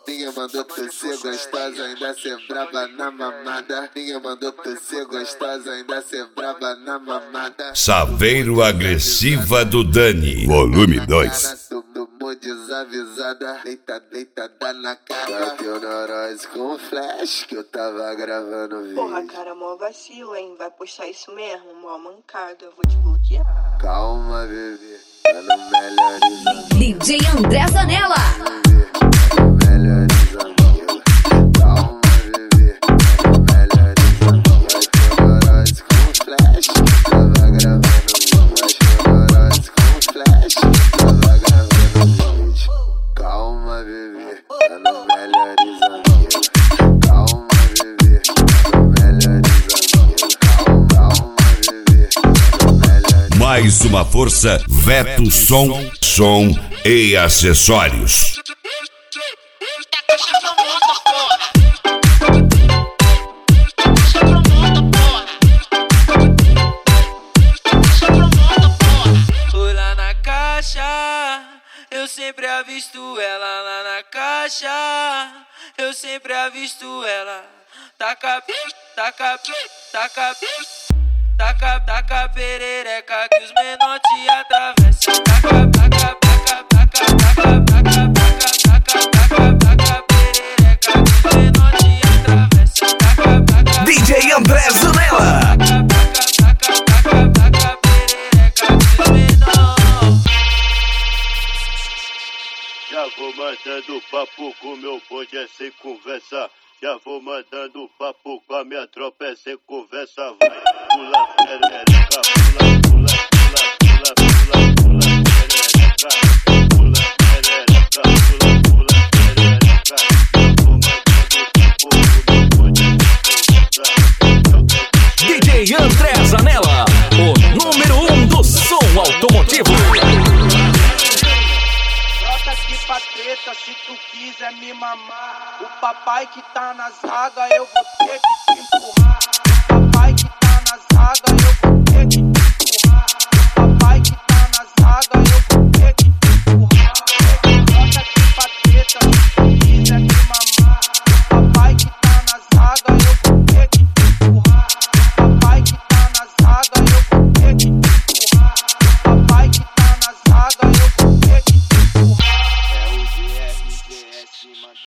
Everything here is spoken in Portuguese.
Ninguém mandou tu ser gostosa, ainda ser braba na mamada. Ninguém mandou tu ser gostosa, ainda ser braba na mamada. Saveiro Agressiva do Dani, volume 2. Desavisada, deitada na cara. Bateu neurose com flash que eu tava gravando vídeo. Porra, cara, mó vacilo, hein? Vai postar isso mesmo? Mó mancada, eu vou te bloquear. Calma, bebê, tá no melhores amigos. DJ André Zanella. Melhores amigos. Calma, bebê, tá no melhores amigos. Bateu neurose com flash que eu tava gravando vídeo. Bateu neurose com flash que eu tava gravando vídeo. Calma, bebê, tá no melhores amigos. Calma, bebê, tá no melhores amigos. Calma, bebê, tá no melhores. Mais uma força, Veto Som e Acessórios. Fui lá na caixa, eu sempre avisto ela lá na caixa. Eu sempre avisto ela. Taca perereca que os menor te atravessam. Taca perereca que os menor te atravessam. DJ André Zanella. Já vou mandando papo com meu bonde é sem conversa. Já vou mandando papo com a minha tropa é sem conversa. Vai, pula, perereca, pula, pula, pula, pula, pula, perereca. Pula, perereca, pula, pula, perereca. Já vou mandando papo com meu bonde é sem conversa. DJ André Zanella, o número 1 do som automotivo. Pra treta, se tu quiser me mamar. O papai que tá na zaga, eu vou ter que te empurrar. O papai que tá na zaga, eu vou